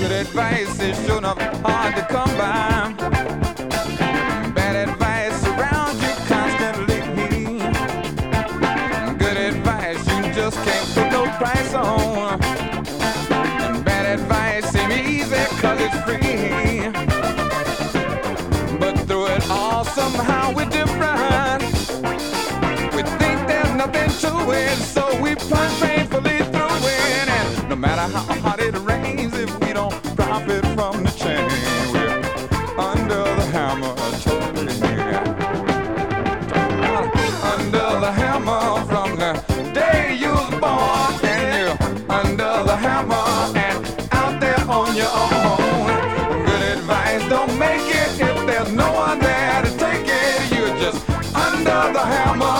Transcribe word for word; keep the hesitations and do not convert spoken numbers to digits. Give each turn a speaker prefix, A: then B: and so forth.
A: Good advice is sure enough hard to come by. Bad advice surrounds you constantly. Good advice you just can't put no price on. And bad advice seems easy cause it's free. But through it all somehow we're different. We think there's nothing to it, so we punch painfully through it. And no matter how hard it rains, if we don't profit from the change, we're under the hammer totally. Under the hammer from the day you was born, and you're under the hammer and out there on your own. Good advice don't make it if there's no one there to take it. You're just under the hammer.